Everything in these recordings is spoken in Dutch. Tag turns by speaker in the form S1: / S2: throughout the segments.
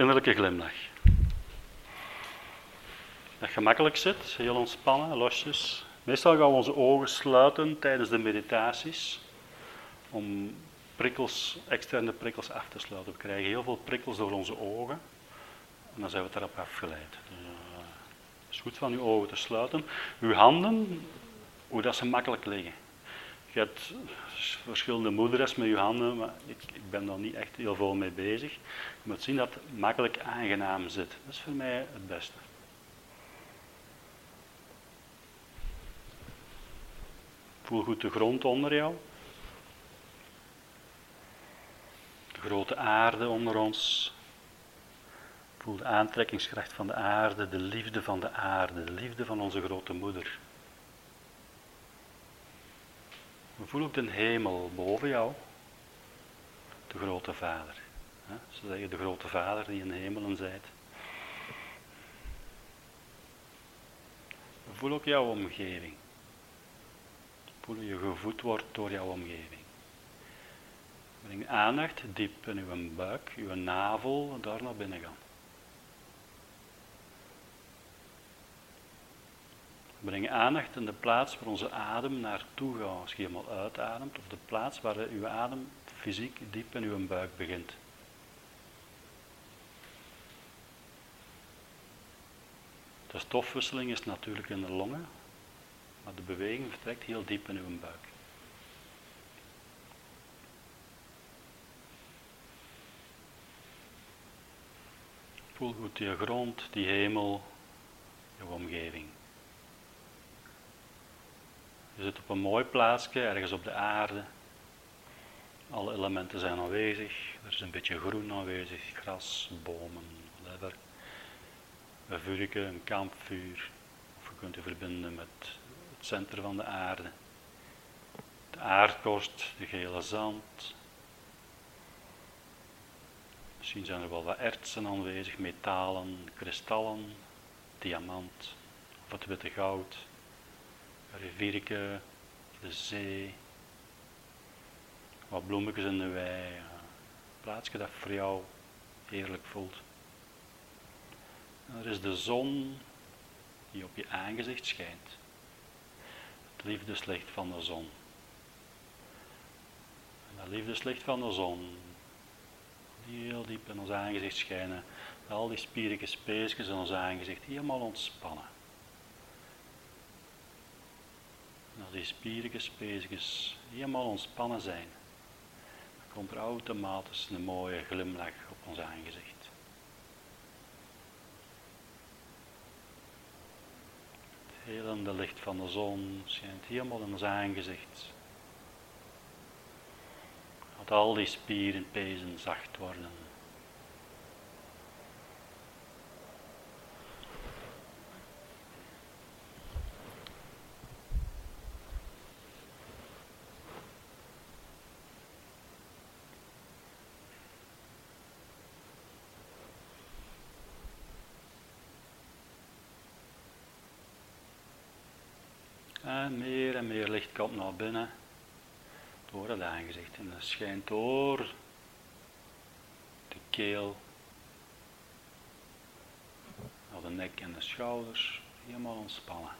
S1: innerlijke glimlach. Dat gemakkelijk zit, heel ontspannen, losjes. Meestal gaan we onze ogen sluiten tijdens de meditaties om externe prikkels af te sluiten. We krijgen heel veel prikkels door onze ogen en dan zijn we erop afgeleid. Dus, het is goed van uw ogen te sluiten. Uw handen, hoe dat ze makkelijk liggen. Je hebt verschillende moeders met je handen, maar ik ben daar niet echt heel veel mee bezig. Je moet zien dat het makkelijk aangenaam zit. Dat is voor mij het beste. Voel goed de grond onder jou. De grote aarde onder ons. Voel de aantrekkingskracht van de aarde, de liefde van de aarde, de liefde van onze grote moeder. Voel ook de hemel boven jou, de grote vader. Ze zeggen de grote vader die in de hemelen zijt. Voel ook jouw omgeving. Voel hoe je gevoed wordt door jouw omgeving. Breng aandacht diep in uw buik, uw navel, daar naar binnen gaan. Breng aandacht in de plaats waar onze adem naartoe gaat. Als je helemaal uitademt, of de plaats waar uw adem fysiek diep in uw buik begint. De stofwisseling is natuurlijk in de longen, maar de beweging vertrekt heel diep in uw buik. Voel goed je grond, die hemel, je omgeving. Je zit op een mooi plaatsje, ergens op de aarde. Alle elementen zijn aanwezig. Er is een beetje groen aanwezig, gras, bomen, whatever. Een vuurtje, een kampvuur. Of je kunt je verbinden met het centrum van de aarde. De aardkorst, de gele zand. Misschien zijn er wel wat ertsen aanwezig, metalen, kristallen, diamant of het witte goud. Een riviertje, de zee, wat bloemetjes in de wei, een plaatsje dat voor jou heerlijk voelt. En er is de zon die op je aangezicht schijnt. Het liefdeslicht van de zon. En dat liefdeslicht van de zon, die heel diep in ons aangezicht schijnen, al die spierige speesjes in ons aangezicht helemaal ontspannen. En als die spierige speesjes helemaal ontspannen zijn, dan komt er automatisch een mooie glimlach op ons aangezicht. Het helende licht van de zon schijnt helemaal in ons aangezicht. Laat al die spieren, pezen zacht worden. En meer licht komt naar binnen, door het aangezicht. En dat schijnt door de keel, naar de nek en de schouders, helemaal ontspannen.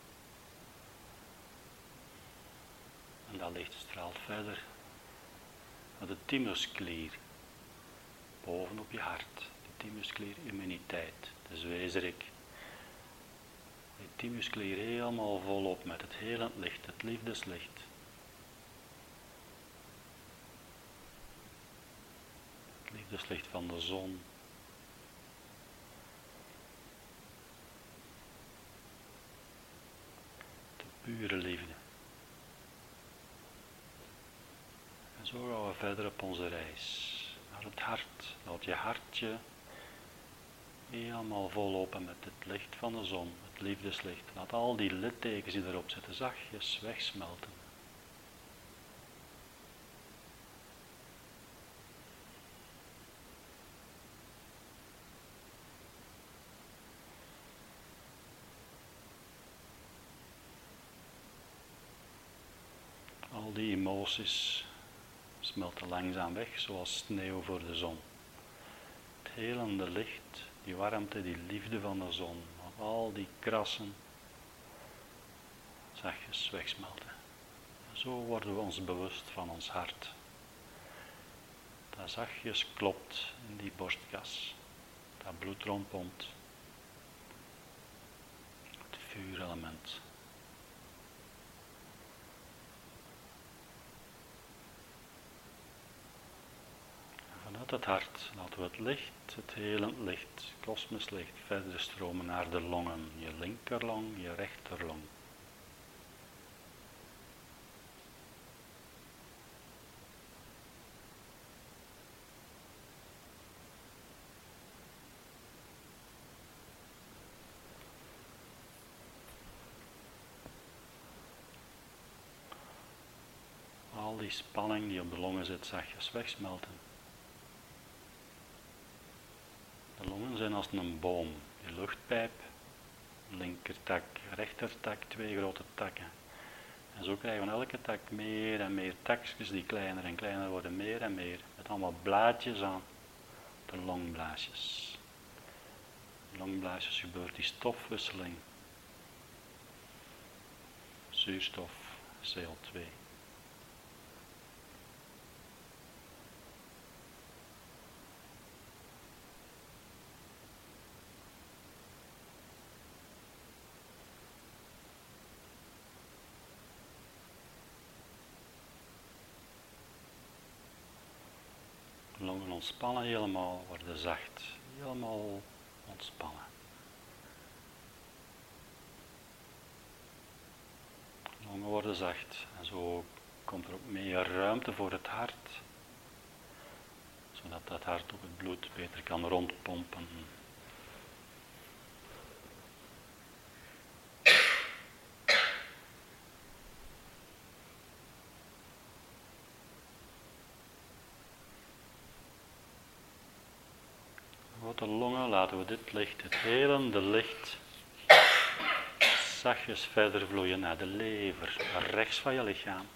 S1: En dat licht straalt verder naar de thymusklier, bovenop je hart. De thymusklier, immuniteit, de zwezerik. Die thymusklier helemaal volop met het helend licht, het liefdeslicht. Het liefdeslicht van de zon. De pure liefde. En zo gaan we verder op onze reis. Naar het hart. Laat je hartje helemaal volop met het licht van de zon. Liefdeslicht. Laat al die littekens die erop zitten zachtjes wegsmelten. Al die emoties smelten langzaam weg, zoals sneeuw voor de zon. Het helende licht, die warmte, die liefde van de zon, al die krassen zachtjes wegsmelten. Zo worden we ons bewust van ons hart, dat zachtjes klopt in die borstkas, dat bloed rondpompt, het vuurelement. Vanuit het hart laten we het licht, het helend licht, kosmisch licht, verder stromen naar de longen, je linkerlong, je rechterlong. Al die spanning die op de longen zit, zachtjes wegsmelten. De longen zijn als een boom, die luchtpijp, linkertak, rechtertak, twee grote takken. En zo krijgen we elke tak meer en meer takjes die kleiner en kleiner worden, meer en meer, met allemaal blaadjes aan, de longblaasjes. In longblaasjes gebeurt die stofwisseling, zuurstof, CO2. De longen ontspannen helemaal, worden zacht, helemaal ontspannen. De longen worden zacht en zo komt er ook meer ruimte voor het hart, zodat dat hart ook het bloed beter kan rondpompen. Uit de longen laten we dit licht, het helende licht, zachtjes verder vloeien naar de lever, rechts van je lichaam.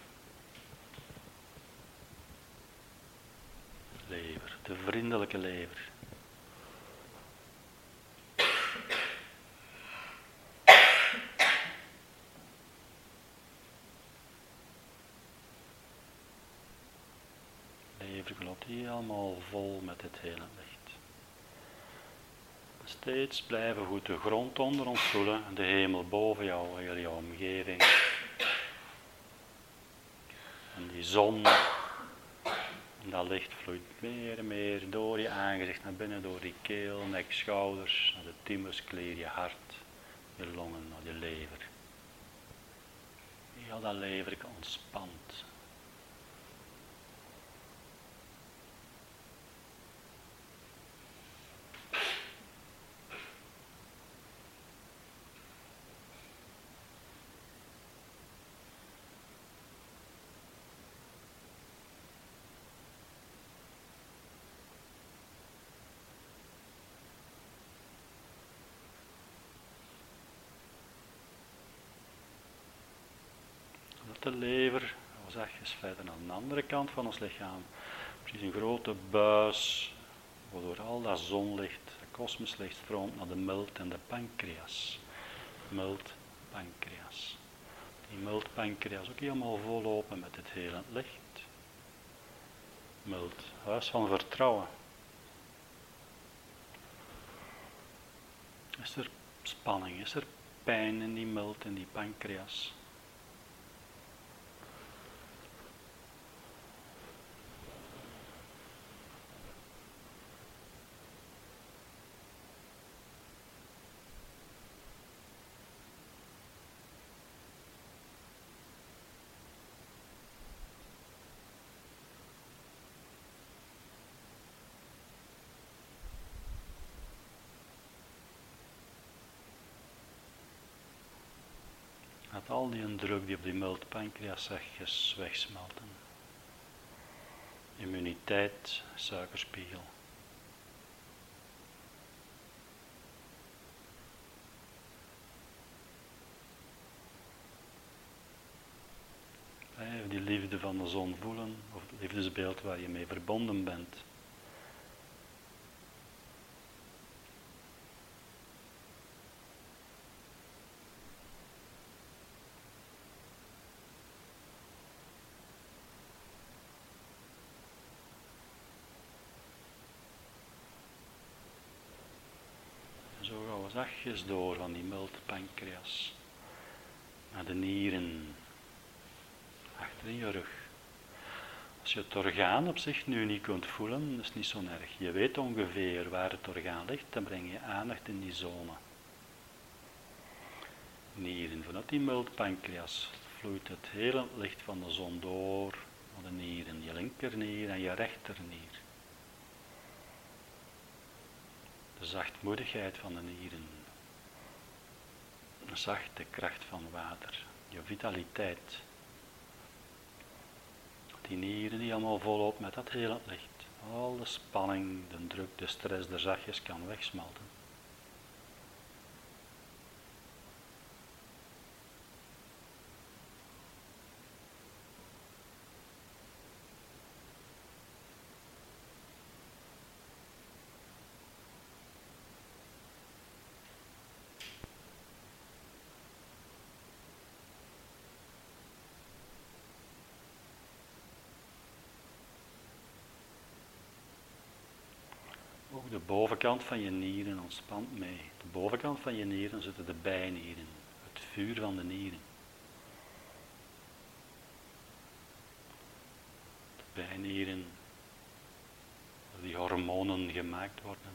S1: Lever, de vriendelijke lever. Lever klopt helemaal vol met het helende licht. Steeds blijven goed de grond onder ons voelen en de hemel boven jou, heel jouw omgeving. En die zon, en dat licht vloeit meer en meer door je aangezicht naar binnen, door die keel, nek, schouders, naar de thymusklier, je hart, je longen, naar je lever. Heel dat lever ontspant. De lever, zachtjes verder naar de andere kant van ons lichaam. Precies een grote buis, waardoor al dat zonlicht, dat kosmisch licht stroomt naar de milt en de pancreas. Milt, pancreas. Die milt, pancreas ook helemaal vol open met het helend licht. Milt, huis van vertrouwen. Is er spanning, is er pijn in die milt en die pancreas? Laat al die druk die op die milt pancreas zachtjes wegsmelten. Immuniteit, suikerspiegel. Blijf die liefde van de zon voelen, of het liefdesbeeld waar je mee verbonden bent. zachtjes door van die multipancreas naar de nieren, achter in je rug. Als je het orgaan op zich nu niet kunt voelen, is het niet zo erg. Je weet ongeveer waar het orgaan ligt, dan breng je aandacht in die zone. Nieren, vanuit die multipancreas vloeit het hele licht van de zon door naar de nieren, je linkernier en je rechternier. De zachtmoedigheid van de nieren, de zachte kracht van water, je vitaliteit. Die nieren die allemaal volop met dat hele licht, al de spanning, de druk, de stress, de zachtjes kan wegsmelten. Ook de bovenkant van je nieren ontspant mee. De bovenkant van je nieren zitten de bijnieren, het vuur van de nieren. De bijnieren, waar die hormonen gemaakt worden.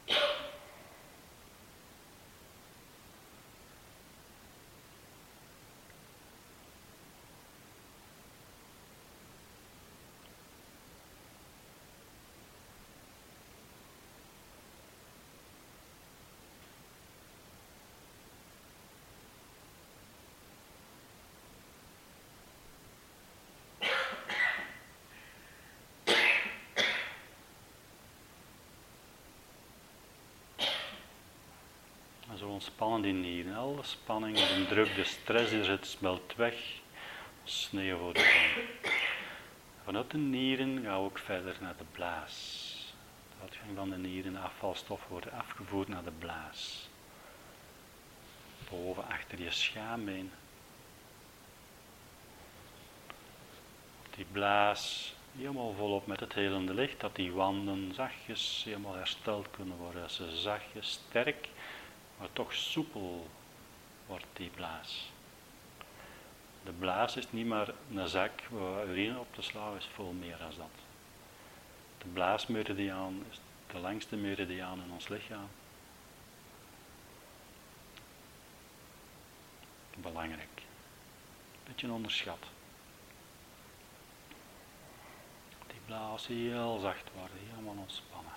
S1: En zo ontspannen die nieren. Alle spanning, de druk, de stress die er zit, smelt weg. Sneeuw voor de zon. Vanuit de nieren gaan we ook verder naar de blaas. De uitgang van de nieren, de afvalstoffen worden afgevoerd naar de blaas. Boven, achter je schaambeen. Die blaas, helemaal volop met het helende licht, dat die wanden zachtjes helemaal hersteld kunnen worden. Dat ze zachtjes, sterk, maar toch soepel wordt die blaas. De blaas is niet maar een zak waar urine op te slaan, is veel meer dan dat. De blaasmeridiaan is de langste meridiaan in ons lichaam. Belangrijk. Beetje onderschat. Die blaas heel zacht worden, helemaal ontspannen.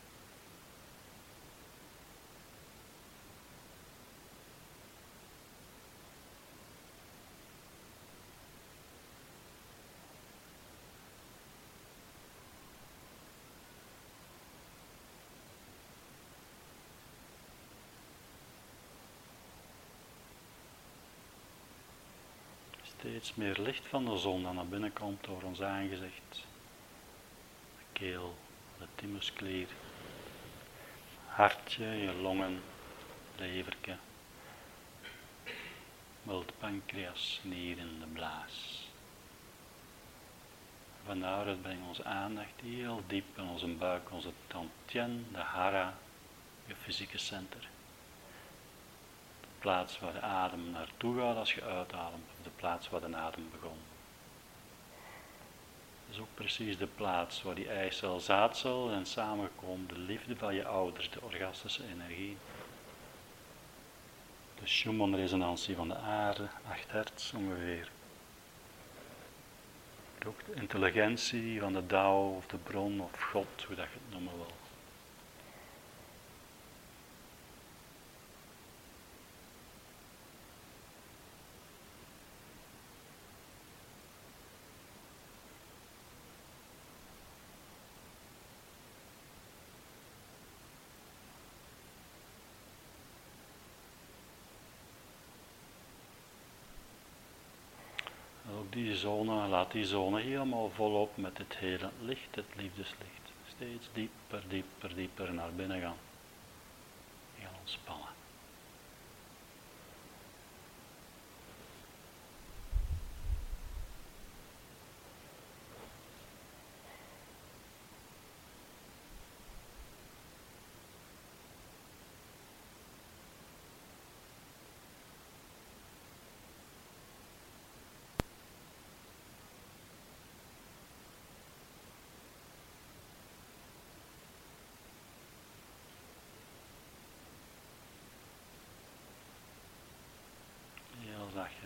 S1: Steeds meer licht van de zon dat naar binnen komt door ons aangezicht, de keel, de thymusklier, hartje, je longen, leverke, multipancreas, nieren, de blaas. Van daaruit brengen we onze aandacht heel diep in onze buik, onze tantien, de hara, je fysieke center. De plaats waar de adem naartoe gaat als je uitademt, of de plaats waar de adem begon. Dat is ook precies de plaats waar die eicel, zaadcel zijn samengekomen, de liefde van je ouders, de orgastische energie. De Schumann-resonantie van de aarde, 8 hertz ongeveer. Ook de intelligentie van de Tao of de bron of God, hoe dat je het noemen wil. Ook die zone, laat die zone helemaal volop met het hele licht, het liefdeslicht. Steeds dieper, dieper, dieper naar binnen gaan. Heel ontspannen.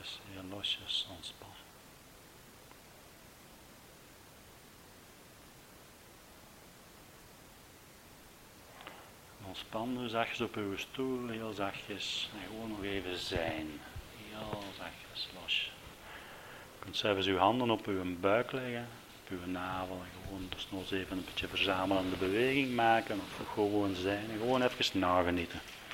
S1: zachtjes, heel losjes ontspannen. Ontspan nu zachtjes op uw stoel, heel zachtjes. En gewoon nog even zijn. Heel zachtjes los. Je kunt zelfs uw handen op uw buik leggen, op uw navel. En gewoon dus nog eens even een beetje verzamelende beweging maken. Of gewoon zijn en gewoon even nagenieten.